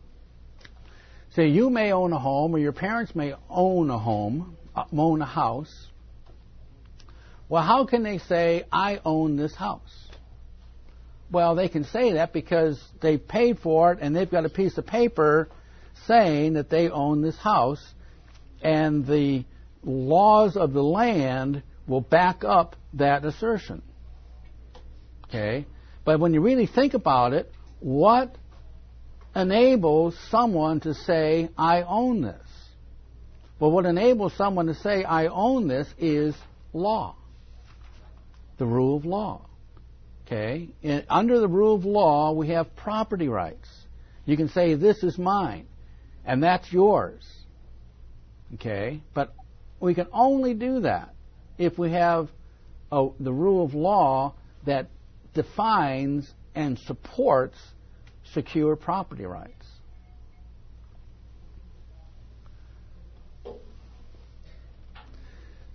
you may own a home, or your parents may own a home, own a house. Well, how can they say, I own this house? Well, they can say that because they paid for it and they've got a piece of paper saying that they own this house, and the laws of the land will back up that assertion. Okay? But when you really think about it, what enables someone to say, I own this? Well, what enables someone to say, I own this, is law. The rule of law. Okay? And under the rule of law, we have property rights. You can say, this is mine, and that's yours. Okay? But we can only do that if we have the rule of law that defines and supports secure property rights.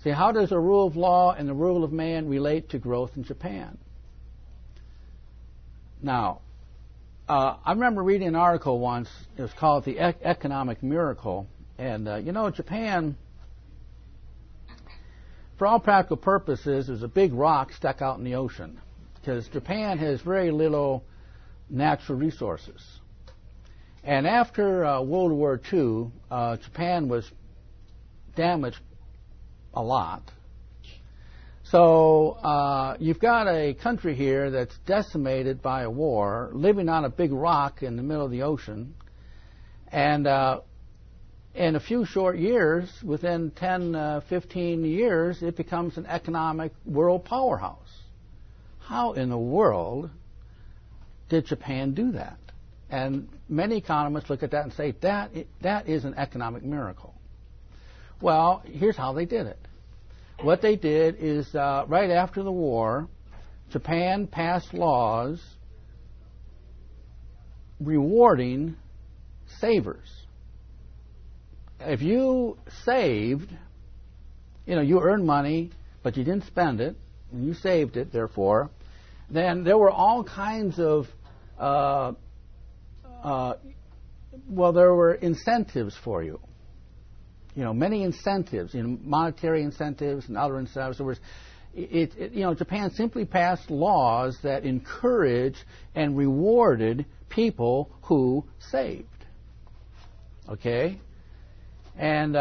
See, how does the rule of law and the rule of man relate to growth in Japan? Now, I remember reading an article once. It was called The Economic Miracle. And, Japan, for all practical purposes, there's a big rock stuck out in the ocean. Because Japan has very little natural resources. And after World War II, Japan was damaged a lot. So you've got a country here that's decimated by a war, living on a big rock in the middle of the ocean, and in a few short years, within 10, 15 years, it becomes an economic world powerhouse. How in the world did Japan do that? And many economists look at that and say, that is an economic miracle. Well, here's how they did it. What they did is, right after the war, Japan passed laws rewarding savers. If you saved, you earned money, but you didn't spend it, and you saved it, therefore, then there were all kinds of, there were incentives for you. Many incentives, monetary incentives and other incentives. In other words, Japan simply passed laws that encouraged and rewarded people who saved. Okay? And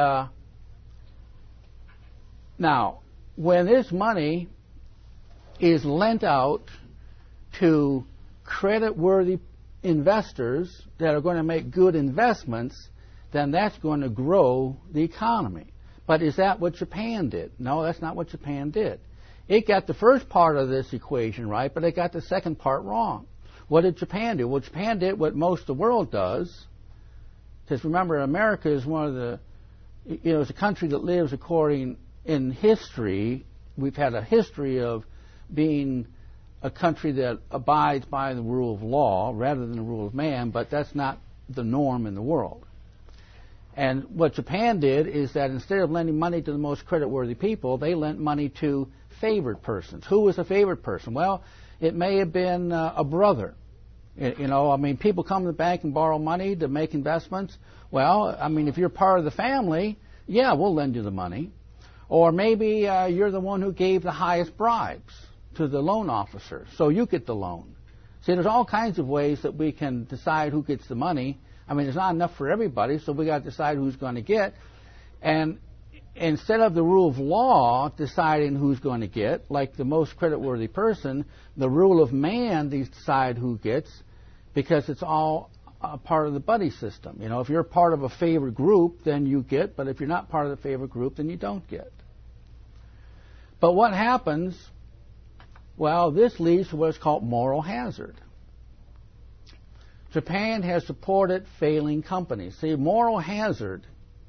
now, when this money is lent out to credit-worthy investors that are going to make good investments, then that's going to grow the economy. But is that what Japan did? No, that's not what Japan did. It got the first part of this equation right, but it got the second part wrong. What did Japan do? Well, Japan did what most of the world does. Because remember, America is one of the, it's a country that lives according, in history, we've had a history of being a country that abides by the rule of law rather than the rule of man, but that's not the norm in the world. And what Japan did is that instead of lending money to the most creditworthy people, they lent money to favored persons. Who was a favored person? Well, it may have been a brother. People come to the bank and borrow money to make investments. Well, if you're part of the family, yeah, we'll lend you the money. Or maybe you're the one who gave the highest bribes to the loan officer, so you get the loan. See, there's all kinds of ways that we can decide who gets the money. There's not enough for everybody, so we got to decide who's going to get. And instead of the rule of law deciding who's going to get, like the most creditworthy person, the rule of man decide who gets, because it's all a part of the buddy system. If you're part of a favored group, then you get, but if you're not part of the favored group, then you don't get. But what happens? Well, this leads to what's called moral hazard. Japan has supported failing companies. See, moral hazard.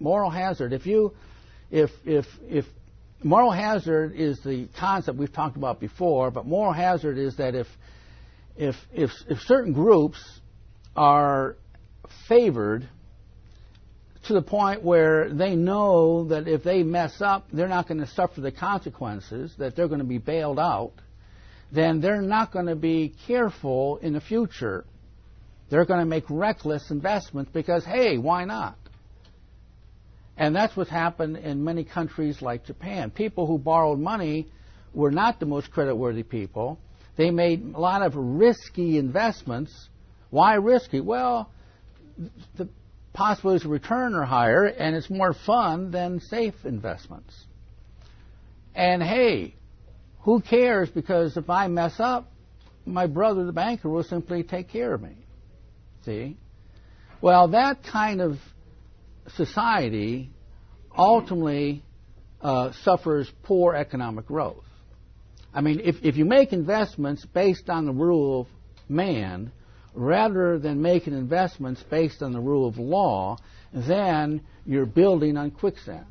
If moral hazard is the concept we've talked about before, but moral hazard is that if certain groups are favored to the point where they know that if they mess up, they're not going to suffer the consequences, that they're going to be bailed out, then they're not going to be careful in the future. They're going to make reckless investments because, hey, why not? And that's what's happened in many countries like Japan. People who borrowed money were not the most creditworthy people. They made a lot of risky investments. Why risky? Well, the possibilities of return are higher, and it's more fun than safe investments. And, hey, who cares? Because if I mess up, my brother, the banker, will simply take care of me. See? Well, that kind of society ultimately suffers poor economic growth. If you make investments based on the rule of man rather than making investments based on the rule of law, then you're building on quicksand.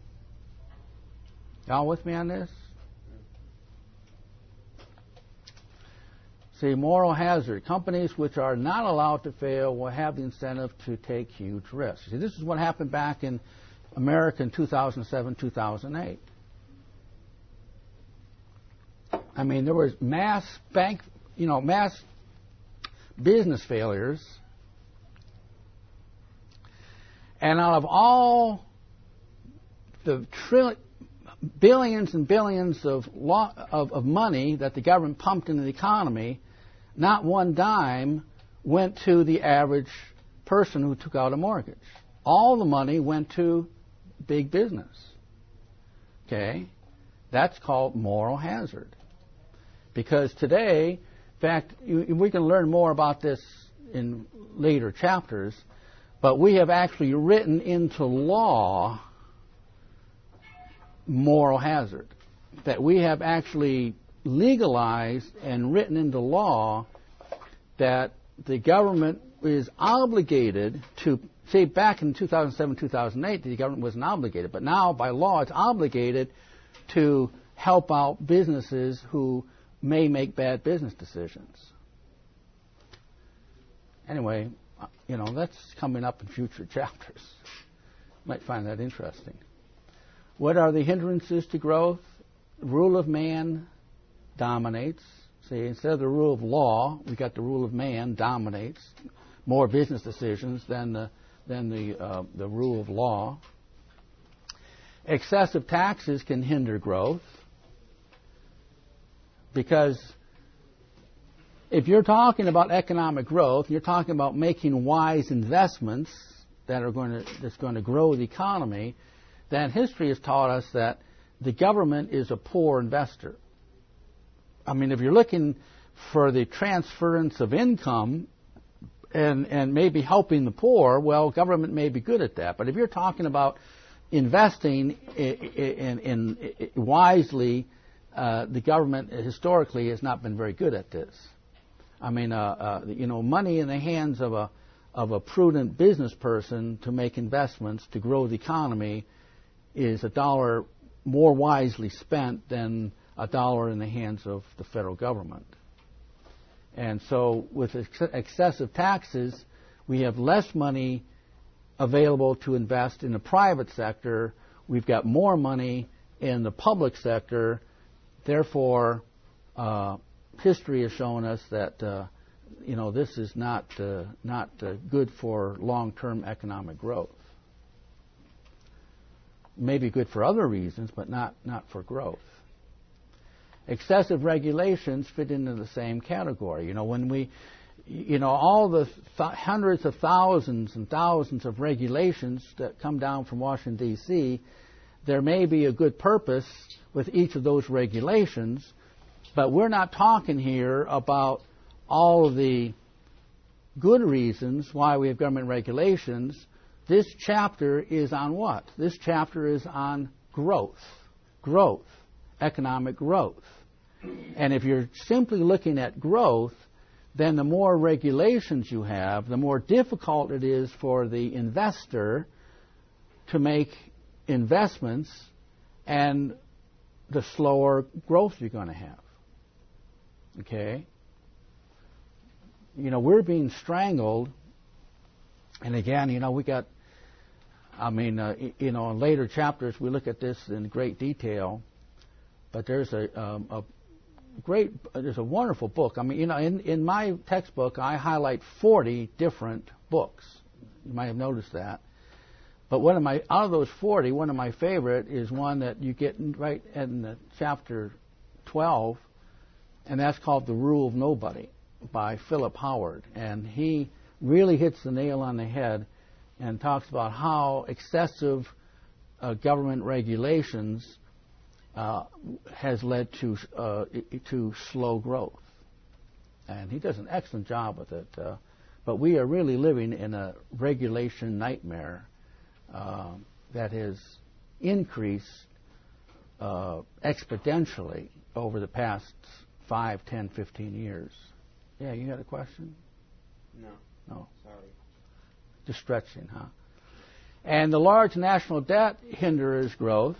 Y'all with me on this? See, moral hazard. Companies which are not allowed to fail will have the incentive to take huge risks. See, this is what happened back in America in 2007, 2008. I mean, there was mass business failures, and out of all the billions and billions of money that the government pumped into the economy, not one dime went to the average person who took out a mortgage. All the money went to big business. Okay? That's called moral hazard. Because today, in fact, we can learn more about this in later chapters, but we have actually written into law moral hazard. That we have actually legalized and written into law that the government is obligated to, say back in 2007, 2008, the government wasn't obligated, but now by law it's obligated to help out businesses who may make bad business decisions. Anyway, that's coming up in future chapters. Might find that interesting. What are the hindrances to growth? Rule of man dominates. See, instead of the rule of law, we got the rule of man dominates. More business decisions than the rule of law. Excessive taxes can hinder growth, because if you're talking about economic growth, you're talking about making wise investments that's going to grow the economy, then history has taught us that the government is a poor investor. I mean, if you're looking for the transference of income and maybe helping the poor, well, government may be good at that. But if you're talking about investing in wisely, the government historically has not been very good at this. I mean, money in the hands of a prudent business person to make investments to grow the economy is $1 more wisely spent than $1 in the hands of the federal government. And so with excessive taxes, we have less money available to invest in the private sector. We've got more money in the public sector. Therefore, history has shown us that this is not good for long-term economic growth. Maybe good for other reasons, but not for growth. Excessive regulations fit into the same category. When we, all the hundreds of thousands and thousands of regulations that come down from Washington, D.C., there may be a good purpose with each of those regulations, but we're not talking here about all of the good reasons why we have government regulations. This chapter is on what? This chapter is on growth, economic growth. And if you're simply looking at growth, then the more regulations you have, the more difficult it is for the investor to make investments, and the slower growth you're going to have. Okay? We're being strangled. And again, we got, in later chapters we look at this in great detail, but there's a wonderful book. In my textbook I highlight 40 different books. You might have noticed that. But out of those 40, one of my favorite is one that you get right in chapter 12, and that's called The Rule of Nobody by Philip Howard. And he really hits the nail on the head and talks about how excessive government regulations has led to slow growth. And he does an excellent job with it. But we are really living in a regulation nightmare that has increased exponentially over the past 5, 10, 15 years. Yeah, you got a question? No. Sorry. Just stretching, huh? And the large national debt hinders growth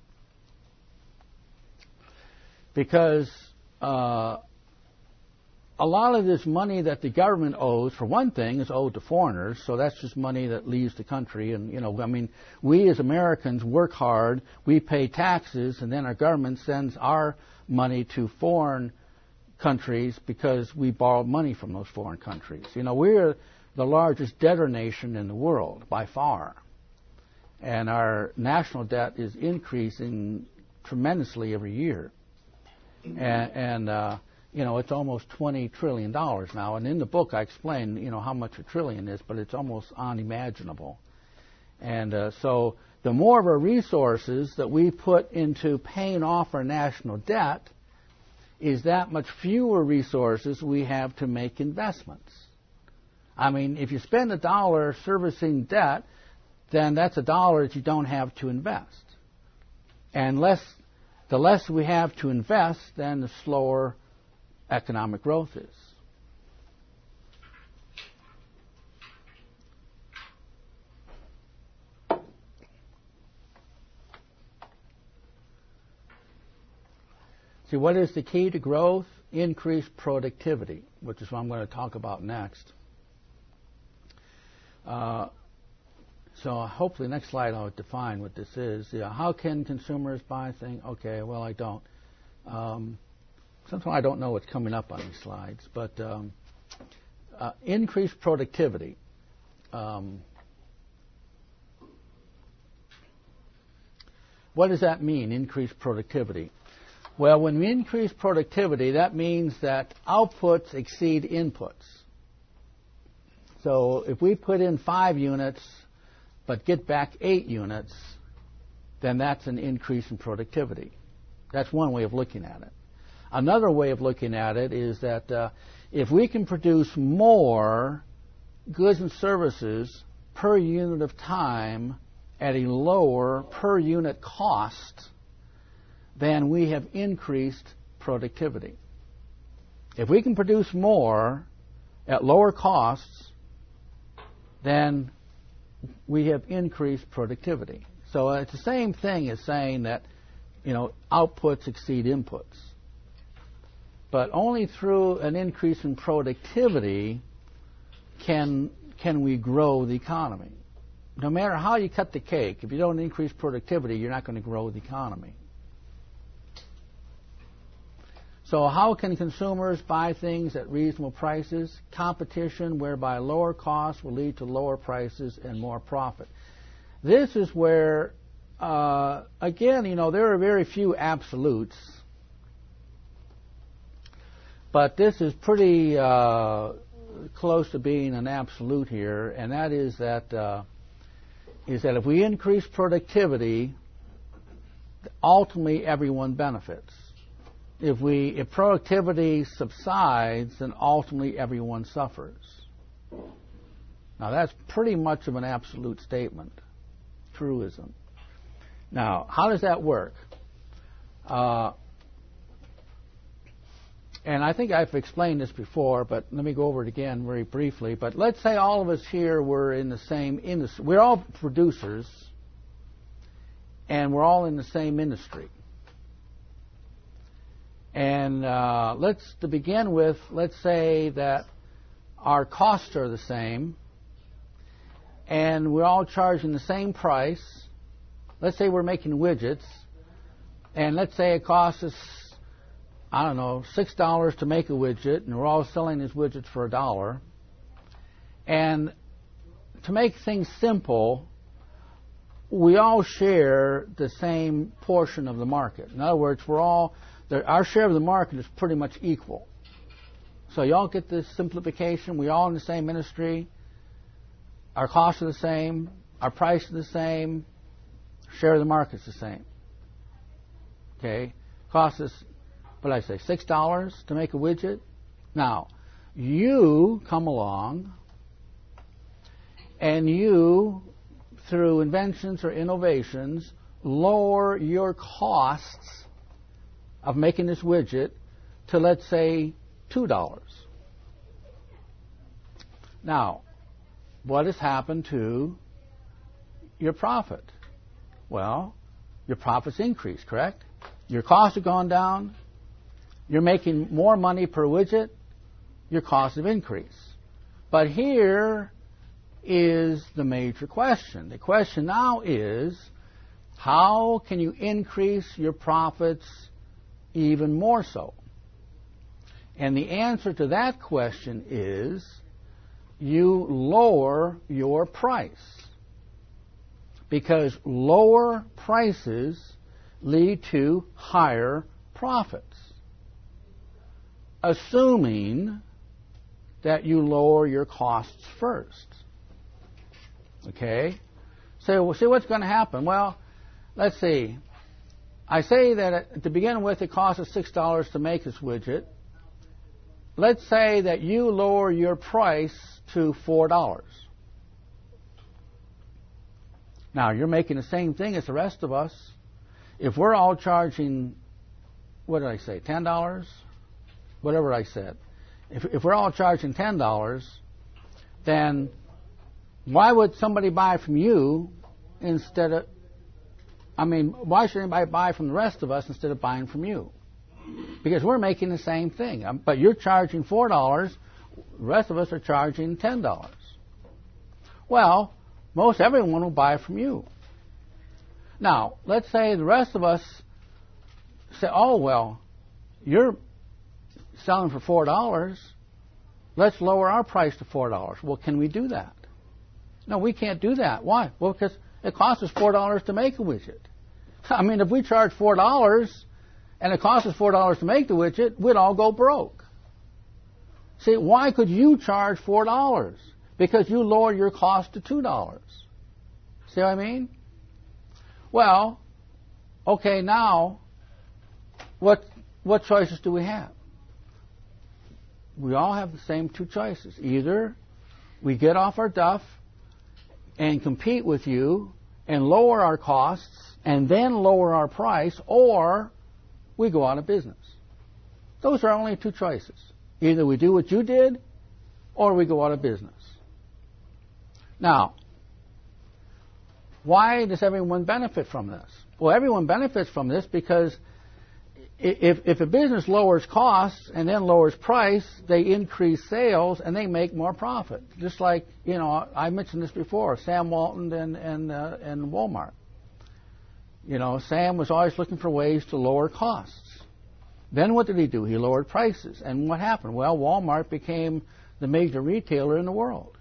because a lot of this money that the government owes, for one thing, is owed to foreigners, so that's just money that leaves the country. And, I mean, we as Americans work hard, we pay taxes, and then our government sends our money to foreign countries because we borrow money from those foreign countries. We're the largest debtor nation in the world, by far. And our national debt is increasing tremendously every year. And it's almost $20 trillion now. And in the book I explain, how much a trillion is, but it's almost unimaginable. And so the more of our resources that we put into paying off our national debt is that much fewer resources we have to make investments. I mean, if you spend $1 servicing debt, then that's $1 that you don't have to invest. And the less we have to invest, then the slower economic growth is. See, what is the key to growth? Increased productivity, which is what I'm going to talk about next. So hopefully next slide I'll define what this is. How can consumers buy things? Okay, well, I don't. Sometimes I don't know what's coming up on these slides, but increased productivity. What does that mean, increased productivity? Well, when we increase productivity, that means that outputs exceed inputs. So if we put in 5 units but get back 8 units, then that's an increase in productivity. That's one way of looking at it. Another way of looking at it is that if we can produce more goods and services per unit of time at a lower per unit cost, then we have increased productivity. If we can produce more at lower costs, then we have increased productivity. So it's the same thing as saying that, outputs exceed inputs. But only through an increase in productivity can we grow the economy. No matter how you cut the cake, if you don't increase productivity, you're not going to grow the economy. So how can consumers buy things at reasonable prices? Competition whereby lower costs will lead to lower prices and more profit. This is where, again, there are very few absolutes. But this is pretty close to being an absolute here, and that is that if we increase productivity, ultimately everyone benefits. If productivity subsides, then ultimately everyone suffers. Now that's pretty much of an absolute statement, truism. Now, how does that work? And I think I've explained this before, but let me go over it again very briefly. But let's say all of us here were in the same industry. We're all producers, and we're all in the same industry. And to begin with, let's say that our costs are the same, and we're all charging the same price. Let's say we're making widgets, and let's say it costs us, $6 to make a widget, and we're all selling these widgets for $1. And to make things simple, we all share the same portion of the market. In other words, our share of the market is pretty much equal. So you all get this simplification. We're all in the same industry. Our costs are the same. Our price is the same. Share of the market is the same. Okay? Costs us, what did I say, $6 to make a widget? Now, you come along and you, through inventions or innovations, lower your costs of making this widget to, let's say, $2. Now, what has happened to your profit? Well, your profit's increased, correct? Your costs have gone down. You're making more money per widget. your costs have increased. But here is the major question. The question now is, how can you increase your profits even more so? And the answer to that question is, you lower your price. Because lower prices lead to higher profits. Assuming that you lower your costs first. Okay? So, see what's going to happen? Well, let's see. I say that to begin with, it costs us $6 to make this widget. Let's say that you lower your price to $4. Now, you're making the same thing as the rest of us. If we're all charging, what did I say, $10? Whatever I said. If we're all charging $10, then why would somebody buy from you instead of, why should anybody buy from the rest of us instead of buying from you? Because we're making the same thing. But you're charging $4, the rest of us are charging $10. Well, most everyone will buy from you. Now, let's say the rest of us say, oh, well, you're selling for $4. Let's lower our price to $4. Well, can we do that? No, we can't do that. Why? Well, because it costs us $4 to make a widget. If we charge $4 and it costs us $4 to make the widget, we'd all go broke. See, why could you charge $4? Because you lowered your cost to $2. See what I mean? Well, okay, now, what choices do we have? We all have the same two choices. Either we get off our duff and compete with you and lower our costs and then lower our price, or we go out of business. Those are only two choices. Either we do what you did or we go out of business. Now, why does everyone benefit from this? Well, everyone benefits from this because if a business lowers costs and then lowers price, they increase sales and they make more profit. Just like, I mentioned this before, Sam Walton and Walmart. Sam was always looking for ways to lower costs. Then what did he do? He lowered prices. And what happened? Well, Walmart became the major retailer in the world.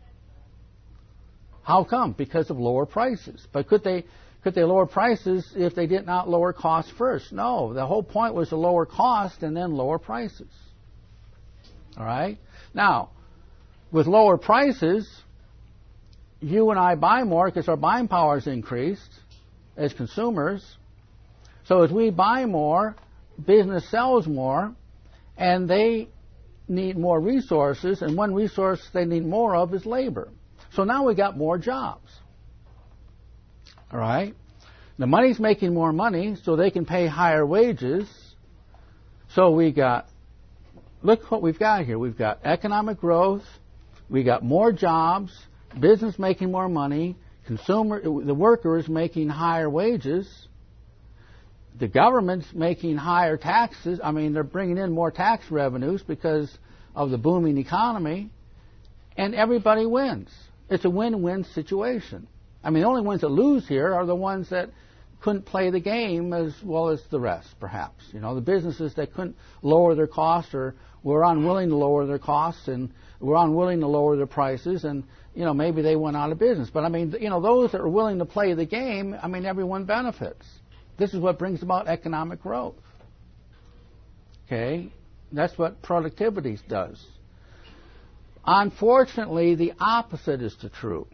How come? Because of lower prices. But could they lower prices if they did not lower costs first? No. The whole point was to lower cost and then lower prices. All right? Now, with lower prices, you and I buy more because our buying power is increased as consumers. So as we buy more, business sells more, and they need more resources, and one resource they need more of is labor. So now we got more jobs. All right? The money's making more money, so they can pay higher wages. So look what we've got here. We've got economic growth, we got more jobs, business making more money, the workers making higher wages, the government's making higher taxes. They're bringing in more tax revenues because of the booming economy, and everybody wins. It's a win-win situation. The only ones that lose here are the ones that couldn't play the game as well as the rest, perhaps. The businesses that couldn't lower their costs or were unwilling to lower their costs and were unwilling to lower their prices, and, maybe they went out of business. But, those that are willing to play the game, everyone benefits. This is what brings about economic growth. Okay? That's what productivity does. Unfortunately, the opposite is true.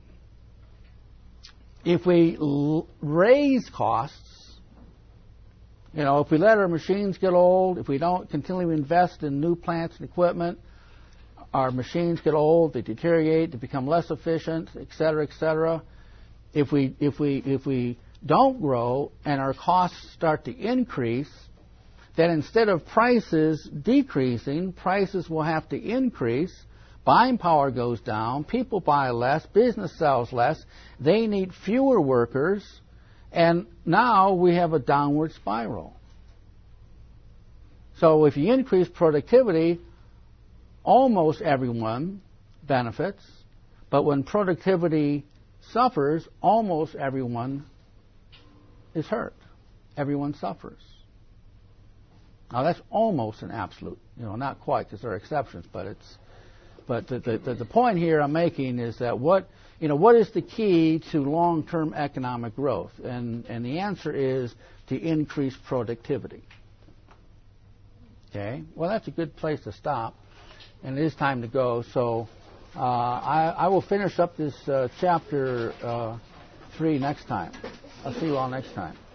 If we raise costs, if we let our machines get old, if we don't continually invest in new plants and equipment, our machines get old, they deteriorate, they become less efficient, et cetera, et cetera. If we don't grow and our costs start to increase, then instead of prices decreasing, prices will have to increase. Buying power goes down, people buy less, business sells less, they need fewer workers, and now we have a downward spiral. So if you increase productivity, almost everyone benefits, but when productivity suffers, almost everyone is hurt. Everyone suffers. Now that's almost an absolute, not quite, because there are exceptions, but the point here I'm making is that what is the key to long-term economic growth? And the answer is to increase productivity. Okay? Well, that's a good place to stop, and it is time to go. So I will finish up this chapter 3 next time. I'll see you all next time.